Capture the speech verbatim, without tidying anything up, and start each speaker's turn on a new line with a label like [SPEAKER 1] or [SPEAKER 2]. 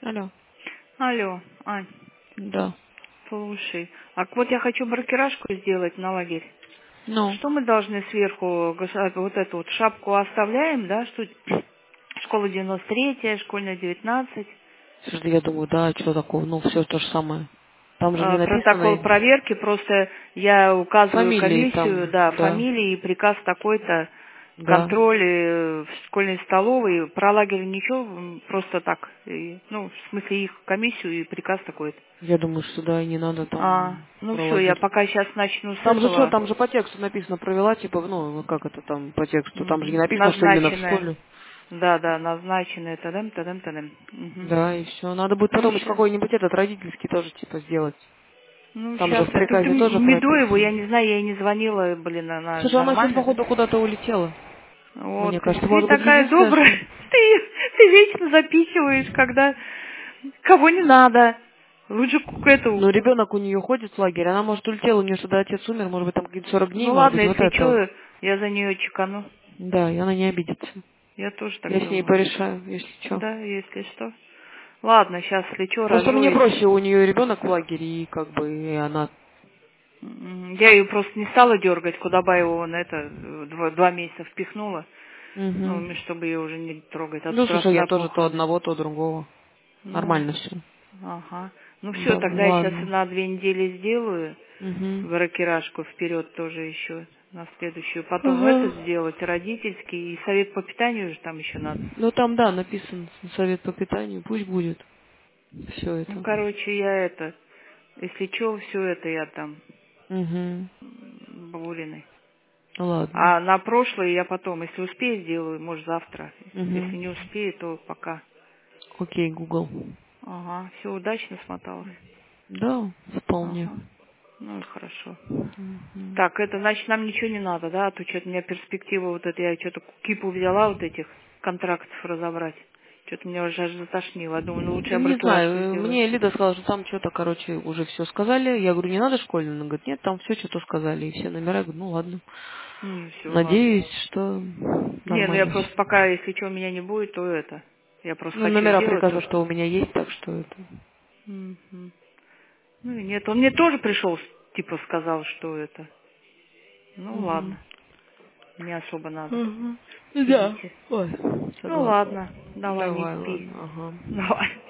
[SPEAKER 1] Алло.
[SPEAKER 2] Алло, Ань,
[SPEAKER 1] Да.
[SPEAKER 2] слушай, а вот я хочу маркировку сделать на лагерь.
[SPEAKER 1] Ну,
[SPEAKER 2] Что мы должны сверху, гос- вот эту вот шапку оставляем, да, что школа девяносто третья, школьная девятнадцать,
[SPEAKER 1] слушай, я думаю, да, что такого, ну, все то же самое. Там же не
[SPEAKER 2] э, протокол
[SPEAKER 1] написано
[SPEAKER 2] проверки, просто я указываю
[SPEAKER 1] фамилии
[SPEAKER 2] комиссию,
[SPEAKER 1] там,
[SPEAKER 2] да,
[SPEAKER 1] да,
[SPEAKER 2] фамилии и приказ такой-то,
[SPEAKER 1] да.
[SPEAKER 2] контроль э, в школьной столовой, про лагерь ничего, м, просто так, и, ну, в смысле их комиссию и приказ такой-то.
[SPEAKER 1] Я думаю, что да, и не надо
[SPEAKER 2] А,
[SPEAKER 1] там
[SPEAKER 2] ну
[SPEAKER 1] про
[SPEAKER 2] все, я
[SPEAKER 1] лагерь.
[SPEAKER 2] пока сейчас начну с
[SPEAKER 1] Там же что,
[SPEAKER 2] этого.
[SPEAKER 1] там же по тексту написано провела, типа, ну, ну, как это там по тексту, там же не
[SPEAKER 2] Мгм.
[SPEAKER 1] написано, что именно в
[SPEAKER 2] Назначенное.
[SPEAKER 1] школе.
[SPEAKER 2] Да, да, назначенное. Тадам, тадам, тадам. Мгм.
[SPEAKER 1] Да, и все. Надо будет
[SPEAKER 2] Ну,
[SPEAKER 1] потом еще
[SPEAKER 2] ща-
[SPEAKER 1] какой-нибудь этот родительский тоже, типа, сделать.
[SPEAKER 2] ну,
[SPEAKER 1] Там же
[SPEAKER 2] сейчас
[SPEAKER 1] в
[SPEAKER 2] эту
[SPEAKER 1] приказе тоже
[SPEAKER 2] Медоеву, я
[SPEAKER 1] прописано.
[SPEAKER 2] не знаю, я ей не звонила, блин, она
[SPEAKER 1] Слушай, она сейчас,
[SPEAKER 2] нормально.
[SPEAKER 1] походу, куда-то улетела.
[SPEAKER 2] Вот,
[SPEAKER 1] Мне кажется,
[SPEAKER 2] ты
[SPEAKER 1] может быть,
[SPEAKER 2] такая
[SPEAKER 1] единственное,
[SPEAKER 2] добрая,
[SPEAKER 1] что...
[SPEAKER 2] ты, ты вечно запихиваешь, когда кого не надо. Лучше к эту.
[SPEAKER 1] Ну, ребенок у нее ходит в лагерь, она, может, улетела, у нее что-то отец умер, может быть, там какие-то сорок дней,
[SPEAKER 2] Ну
[SPEAKER 1] может
[SPEAKER 2] ладно,
[SPEAKER 1] быть, вот
[SPEAKER 2] если
[SPEAKER 1] это.
[SPEAKER 2] что, я за нее чекану.
[SPEAKER 1] Да, и она не обидится.
[SPEAKER 2] Я тоже
[SPEAKER 1] Я
[SPEAKER 2] так
[SPEAKER 1] с ней
[SPEAKER 2] думаю.
[SPEAKER 1] порешаю, если что.
[SPEAKER 2] Да, если что. Ладно, сейчас лечу,
[SPEAKER 1] Просто мне
[SPEAKER 2] разжуюсь.
[SPEAKER 1] проще, у нее ребенок в лагере, и как бы и она...
[SPEAKER 2] М, Я ее просто не стала дергать, куда бы его на это э, два, два месяца впихнула, ну,
[SPEAKER 1] Угу.
[SPEAKER 2] м, чтобы ее уже не трогать, а то
[SPEAKER 1] Ну, слушай, я
[SPEAKER 2] страшно
[SPEAKER 1] тоже то
[SPEAKER 2] плохо.
[SPEAKER 1] одного, то другого.
[SPEAKER 2] Ну,
[SPEAKER 1] Нормально все.
[SPEAKER 2] ага. Ну все,
[SPEAKER 1] Да,
[SPEAKER 2] тогда я сейчас
[SPEAKER 1] ладно.
[SPEAKER 2] на две недели сделаю
[SPEAKER 1] Угу.
[SPEAKER 2] баракирашку вперед тоже еще на следующую. Потом это
[SPEAKER 1] Ага.
[SPEAKER 2] сделать, родительский, и совет по питанию же там еще надо.
[SPEAKER 1] Ну, там, да, написан совет по питанию, пусть будет все
[SPEAKER 2] Ну,
[SPEAKER 1] это.
[SPEAKER 2] короче, я это, если что, все это я там
[SPEAKER 1] Угу.
[SPEAKER 2] м, Бабулиной.
[SPEAKER 1] Ладно.
[SPEAKER 2] А на прошлое я потом, если успею, сделаю, может, завтра. Если
[SPEAKER 1] Угу.
[SPEAKER 2] не успею, то пока.
[SPEAKER 1] Окей, Google.
[SPEAKER 2] Ага, все удачно смоталось.
[SPEAKER 1] Да, вполне.
[SPEAKER 2] Ага, ну и хорошо.
[SPEAKER 1] Мгм.
[SPEAKER 2] Так, это значит нам ничего не надо, да? А то что-то у меня перспектива вот эта, я что-то кипу взяла вот этих контрактов разобрать. Что-то меня уже аж затошнило. Я думаю, ну лучше
[SPEAKER 1] Да
[SPEAKER 2] я
[SPEAKER 1] не
[SPEAKER 2] бракерашку
[SPEAKER 1] знаю,
[SPEAKER 2] сделаю.
[SPEAKER 1] мне Лида сказала, что там что-то, короче, уже все сказали. Я говорю, не надо школьную? Она говорит, нет, там все что-то сказали. И все номера, я говорю, ну ладно.
[SPEAKER 2] Ну все, ладно.
[SPEAKER 1] Надеюсь, что
[SPEAKER 2] Не, ну я
[SPEAKER 1] нормально
[SPEAKER 2] просто
[SPEAKER 1] все.
[SPEAKER 2] пока, если что, у меня не будет, то это. Я просто
[SPEAKER 1] Ну,
[SPEAKER 2] хочу
[SPEAKER 1] номера
[SPEAKER 2] сделать
[SPEAKER 1] приказа,
[SPEAKER 2] тут.
[SPEAKER 1] что у меня есть, так что это...
[SPEAKER 2] Мгм. Ну и нет, он мне тоже пришел, типа сказал, что это. Ну
[SPEAKER 1] Угу.
[SPEAKER 2] ладно, не особо надо.
[SPEAKER 1] Угу. Да.
[SPEAKER 2] Идите.
[SPEAKER 1] Ой,
[SPEAKER 2] Ну
[SPEAKER 1] согласна.
[SPEAKER 2] ладно, давай не
[SPEAKER 1] Давай,
[SPEAKER 2] спи.
[SPEAKER 1] ладно, ага.
[SPEAKER 2] Давай.